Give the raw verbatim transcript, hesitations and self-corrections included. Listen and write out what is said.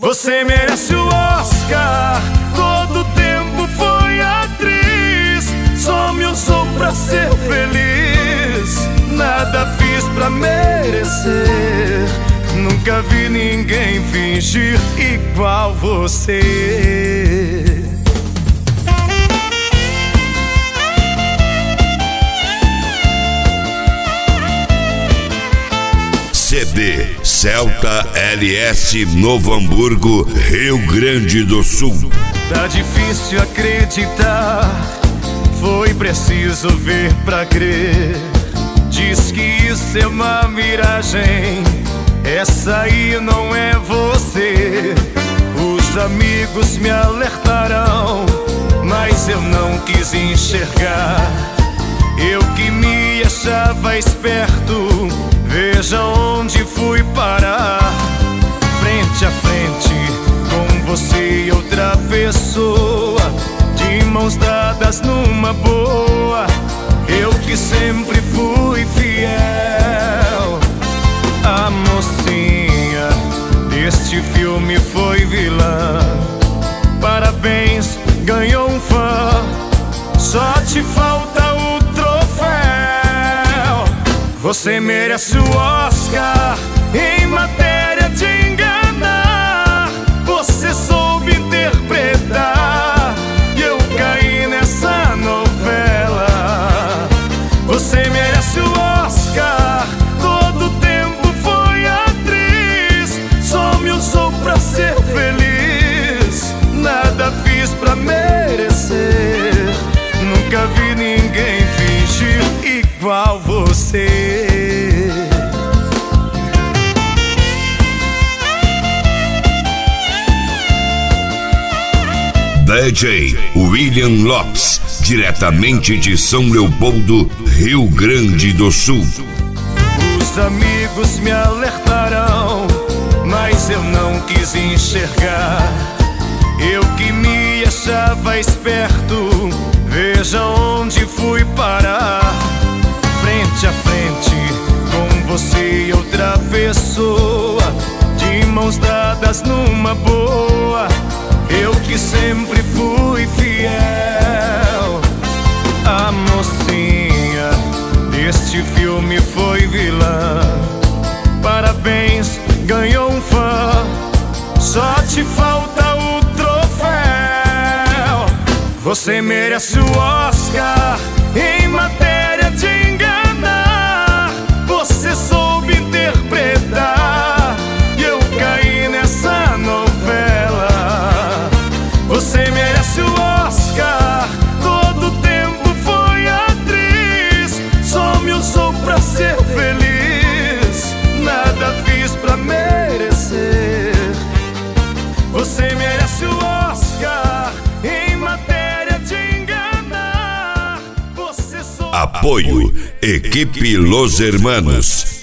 Você merece o Oscar, todo tempo foi atriz, só me usou pra ser feliz, nada fiz pra merecer. Nunca vi ninguém fingir igual você. C D Celta L S Novo Hamburgo, Rio Grande do Sul. Tá difícil acreditar, foi preciso ver pra crer. Diz que isso é uma miragem, essa aí não é você. Os amigos me alertaram, mas eu não quis enxergar. Eu que me achava esperto, veja onde fui parar. Frente a frente com você e outra pessoa, de mãos dadas numa boa. Eu que sempre fui fiel. A mocinha deste filme foi vilã. Parabéns, ganhou um fã, só te falta o troféu. Você merece o Oscar em matéria de enganar. Você soube interpretar e eu caí nessa novela. Você merece o Oscar, todo tempo foi atriz, só me usou pra ser feliz, nada fiz pra merecer. Nunca vi ninguém fingir igual você. D J William Lopes, diretamente de São Leopoldo, Rio Grande do Sul. Os amigos me alertaram, mas eu não quis enxergar. Eu que me achava esperto, veja onde fui parar. Frente a frente com você e outra pessoa, de mãos dadas numa boa. Eu que sempre fui fiel. A mocinha deste filme foi vilã. Parabéns, ganhou um fã, só te falta o troféu. Você merece o Oscar em matéria de enganar. Você soube interpretar e eu caí nessa novela. Você merece o Oscar, todo tempo foi atriz, só me usou pra ser feliz, nada fiz pra merecer. Você merece o Oscar em matéria de enganar. Você soube... Apoio Equipe Los Hermanos.